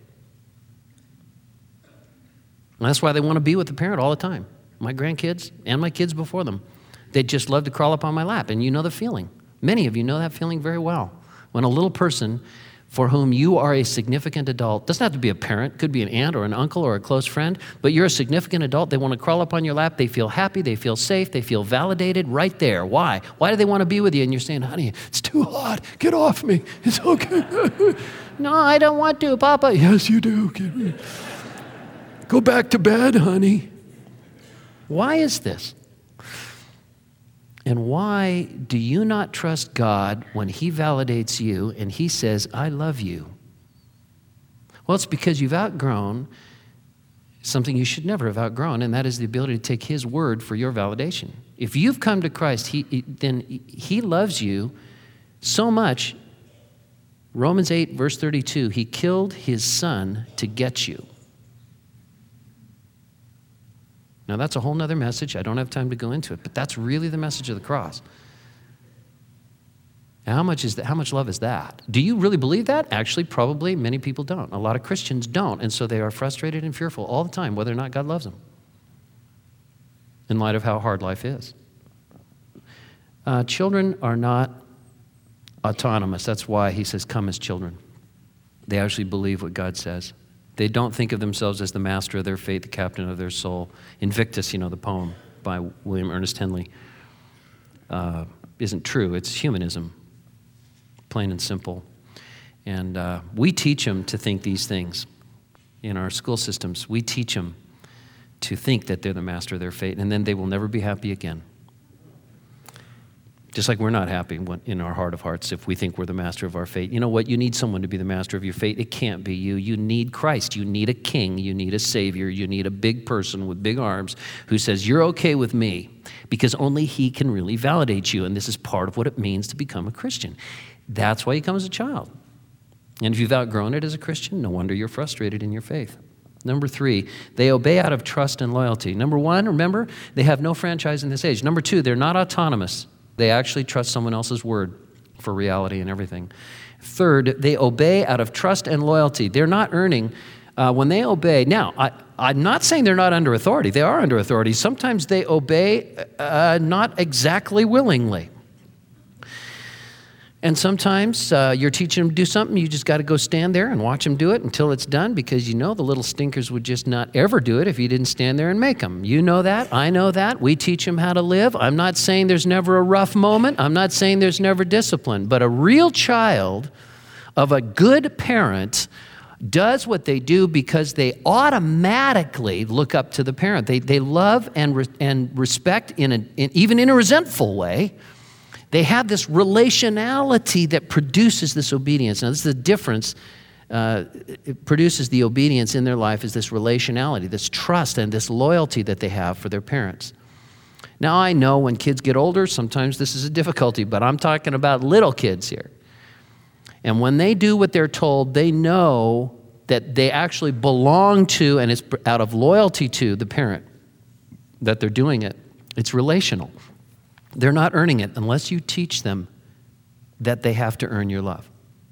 And that's why they want to be with the parent all the time. My grandkids and my kids before them. They'd just love to crawl up on my lap, and you know the feeling. Many of you know that feeling very well. When a little person for whom you are a significant adult, doesn't have to be a parent, could be an aunt or an uncle or a close friend, but you're a significant adult, they want to crawl up on your lap, they feel happy, they feel safe, they feel validated right there. Why? Why do they want to be with you? And you're saying, honey, it's too hot, get off me, it's okay. No, I don't want to, Papa. Yes, you do. Go back to bed, honey. Why is this? And why do you not trust God when he validates you and he says, I love you? Well, it's because you've outgrown something you should never have outgrown, and that is the ability to take his word for your validation. If you've come to Christ, he, then he loves you so much. Romans eight, verse thirty-two, he killed his son to get you. Now, that's a whole nother message. I don't have time to go into it, but that's really the message of the cross. Now, how much is that? How much love is that? Do you really believe that? Actually, probably many people don't. A lot of Christians don't, and so they are frustrated and fearful all the time, whether or not God loves them, in light of how hard life is. Uh, children are not autonomous. That's why he says, come as children. They actually believe what God says. They don't think of themselves as the master of their fate, the captain of their soul. Invictus, you know, the poem by William Ernest Henley, uh, isn't true. It's humanism, plain and simple. And uh, we teach them to think these things in our school systems. We teach them to think that they're the master of their fate, and then they will never be happy again. Just like we're not happy in our heart of hearts if we think we're the master of our fate. You know what? You need someone to be the master of your fate. It can't be you. You need Christ. You need a king. You need a savior. You need a big person with big arms who says, you're okay with me, because only he can really validate you. And this is part of what it means to become a Christian. That's why you come as a child. And if you've outgrown it as a Christian, no wonder you're frustrated in your faith. Number three, they obey out of trust and loyalty. Number one, remember, they have no franchise in this age. Number two, they're not autonomous. They actually trust someone else's word for reality and everything. Third, they obey out of trust and loyalty. They're not earning uh, when they obey, now, I, I'm not saying they're not under authority. They are under authority. Sometimes they obey uh, not exactly willingly. And sometimes uh, you're teaching them to do something, you just got to go stand there and watch them do it until it's done, because you know the little stinkers would just not ever do it if you didn't stand there and make them. You know that. I know that. We teach them how to live. I'm not saying there's never a rough moment. I'm not saying there's never discipline. But a real child of a good parent does what they do because they automatically look up to the parent. They, they love and, re- and respect, in, a, in even in a resentful way. They have this relationality that produces this obedience. Now, this is the difference. Uh, it produces the obedience in their life is this relationality, this trust and this loyalty that they have for their parents. Now, I know when kids get older, sometimes this is a difficulty, but I'm talking about little kids here. And when they do what they're told, they know that they actually belong to, and it's out of loyalty to the parent that they're doing it. It's relational. They're not earning it unless you teach them that they have to earn your love,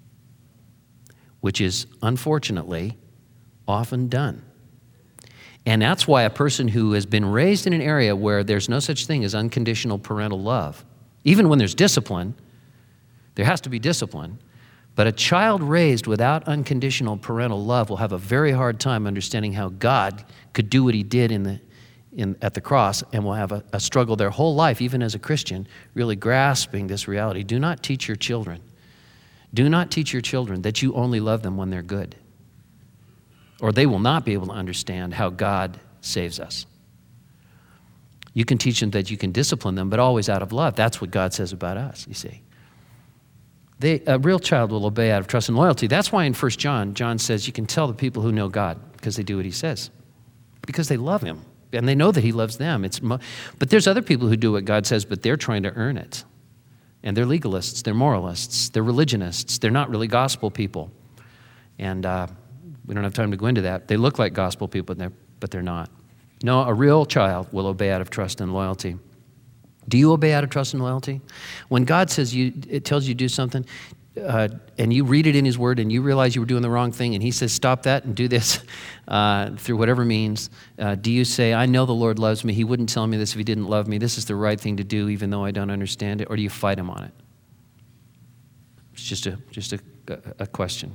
which is unfortunately often done. And that's why a person who has been raised in an area where there's no such thing as unconditional parental love, even when there's discipline, there has to be discipline, but a child raised without unconditional parental love will have a very hard time understanding how God could do what he did in the In, at the cross, and will have a, a struggle their whole life, even as a Christian, really grasping this reality. Do not teach your children. Do not teach your children that you only love them when they're good, or they will not be able to understand how God saves us. You can teach them that you can discipline them, but always out of love. That's what God says about us, you see. They, a real child will obey out of trust and loyalty. That's why in First John, John says you can tell the people who know God because they do what he says, because they love him. And they know that he loves them. It's mo- but there's other people who do what God says, but they're trying to earn it. And they're legalists, they're moralists, they're religionists. They're not really gospel people. And uh, we don't have time to go into that. They look like gospel people, but they're, but they're not. No, a real child will obey out of trust and loyalty. Do you obey out of trust and loyalty? When God says you, it tells you to do something, Uh, and you read it in his word and you realize you were doing the wrong thing and he says, stop that and do this uh, through whatever means, uh, do you say, I know the Lord loves me. He wouldn't tell me this if he didn't love me. This is the right thing to do even though I don't understand it. Or do you fight him on it? It's just a, just a, a question.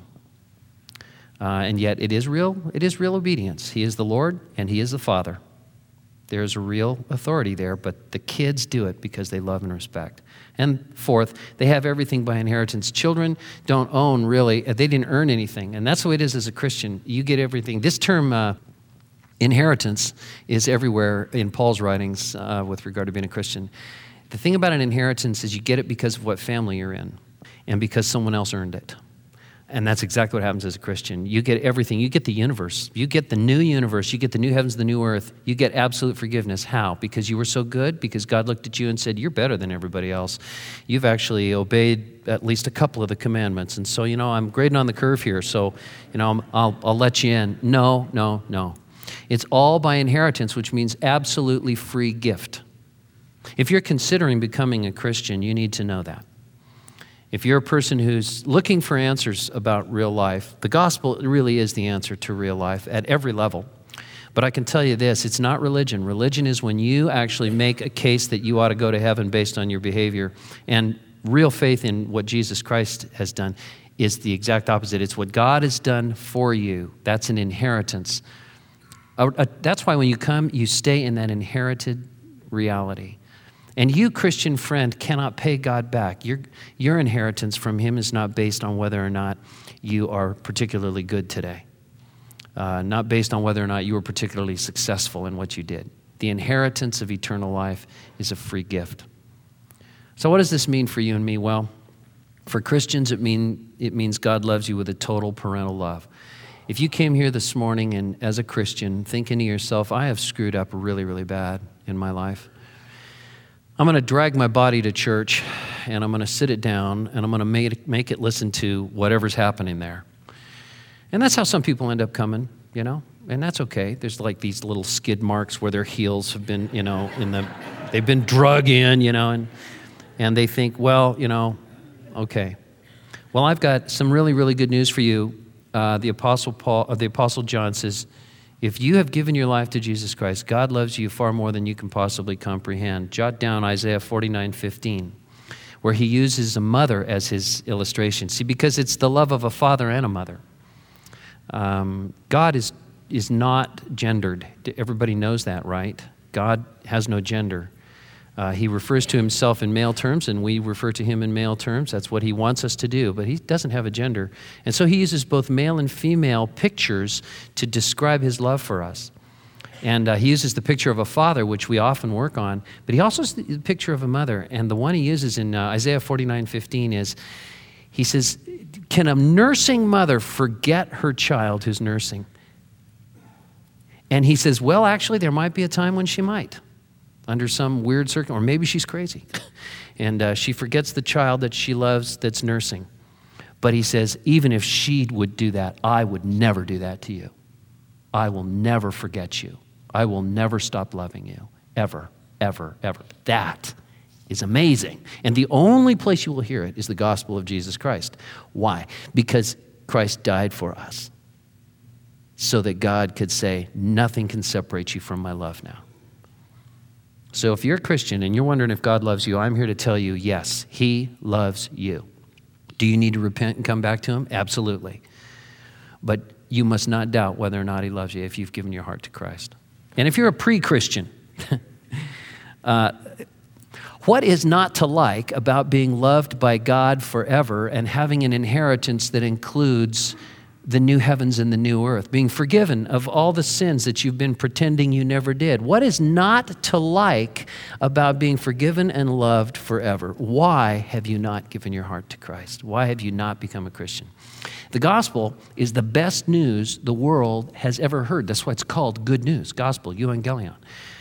Uh, and yet it is real, it is real obedience. He is the Lord and he is the Father. There's a real authority there, but the kids do it because they love and respect. And fourth, they have everything by inheritance. Children don't own really, they didn't earn anything. And that's the way it is as a Christian. You get everything. This term, uh, inheritance, is everywhere in Paul's writings uh, with regard to being a Christian. The thing about an inheritance is you get it because of what family you're in and because someone else earned it. And that's exactly what happens as a Christian. You get everything. You get the universe. You get the new universe. You get the new heavens, the new earth. You get absolute forgiveness. How? Because you were so good? Because God looked at you and said, you're better than everybody else. You've actually obeyed at least a couple of the commandments. And so, you know, I'm grading on the curve here, so, you know, I'll, I'll let you in. No, no, no. It's all by inheritance, which means absolutely free gift. If you're considering becoming a Christian, you need to know that. If you're a person who's looking for answers about real life, the gospel really is the answer to real life at every level. But I can tell you this, it's not religion. Religion is when you actually make a case that you ought to go to heaven based on your behavior. And real faith in what Jesus Christ has done is the exact opposite. It's what God has done for you. That's an inheritance. That's why when you come, you stay in that inherited reality. And you, Christian friend, cannot pay God back. Your, your inheritance from him is not based on whether or not you are particularly good today. Uh, not based on whether or not you were particularly successful in what you did. The inheritance of eternal life is a free gift. So what does this mean for you and me? Well, for Christians, it mean it means God loves you with a total parental love. If you came here this morning and as a Christian thinking to yourself, I have screwed up really, really bad in my life, I'm going to drag my body to church, and I'm going to sit it down, and I'm going to make it, make it listen to whatever's happening there. And that's how some people end up coming, you know, and that's okay. There's like these little skid marks where their heels have been, you know, in the, they've been drug in, you know, and and they think, well, you know, okay. Well, I've got some really, really good news for you. uh, the Apostle Paul, uh, the Apostle John says, if you have given your life to Jesus Christ, God loves you far more than you can possibly comprehend. Jot down Isaiah forty-nine fifteen, where he uses a mother as his illustration. See, because it's the love of a father and a mother. Um, God is is not gendered. Everybody knows that, right? God has no gender. Uh, he refers to himself in male terms, and we refer to him in male terms. That's what he wants us to do, but he doesn't have a gender. And so he uses both male and female pictures to describe his love for us. And uh, he uses the picture of a father, which we often work on, but he also uses the picture of a mother. And the one he uses in uh, Isaiah forty-nine fifteen is, he says, can a nursing mother forget her child who's nursing? And he says, well, actually, there might be a time when she might, under some weird circumstance, or maybe she's crazy. And uh, she forgets the child that she loves that's nursing. But he says, even if she would do that, I would never do that to you. I will never forget you. I will never stop loving you, ever, ever, ever. That is amazing. And the only place you will hear it is the gospel of Jesus Christ. Why? Because Christ died for us, so that God could say, nothing can separate you from my love now. So if you're a Christian and you're wondering if God loves you, I'm here to tell you, yes, he loves you. Do you need to repent and come back to him? Absolutely. But you must not doubt whether or not he loves you if you've given your heart to Christ. And if you're a pre-Christian, uh, what is not to like about being loved by God forever and having an inheritance that includes the new heavens and the new earth, being forgiven of all the sins that you've been pretending you never did? What is not to like about being forgiven and loved forever? Why have you not given your heart to Christ? Why have you not become a Christian? The gospel is the best news the world has ever heard. That's why it's called good news, gospel, euangelion.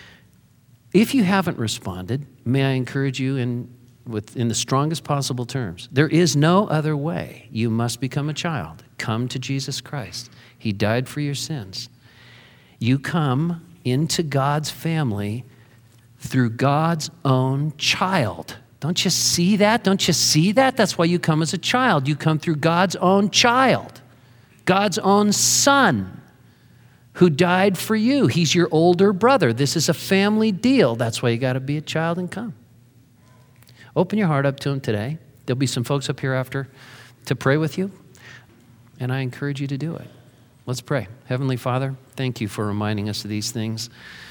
If you haven't responded, may I encourage you in, with, in the strongest possible terms, there is no other way. You must become a child. Come to Jesus Christ. He died for your sins. You come into God's family through God's own child. Don't you see that? Don't you see that? That's why you come as a child. You come through God's own child, God's own son, who died for you. He's your older brother. This is a family deal. That's why you got to be a child and come. Open your heart up to him today. There'll be some folks up here after to pray with you, and I encourage you to do it. Let's pray. Heavenly Father, thank you for reminding us of these things.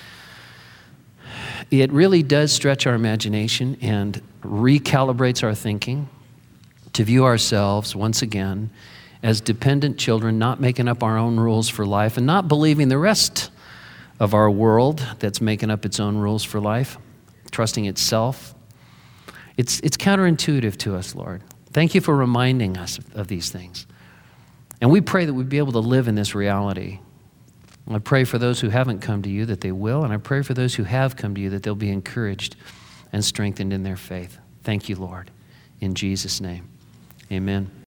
It really does stretch our imagination and recalibrates our thinking to view ourselves once again as dependent children, not making up our own rules for life and not believing the rest of our world that's making up its own rules for life, trusting itself. It's, it's counterintuitive to us, Lord. Thank you for reminding us of, of these things. And we pray that we'd be able to live in this reality. I pray for those who haven't come to you that they will, and I pray for those who have come to you that they'll be encouraged and strengthened in their faith. Thank you, Lord. In Jesus' name, amen.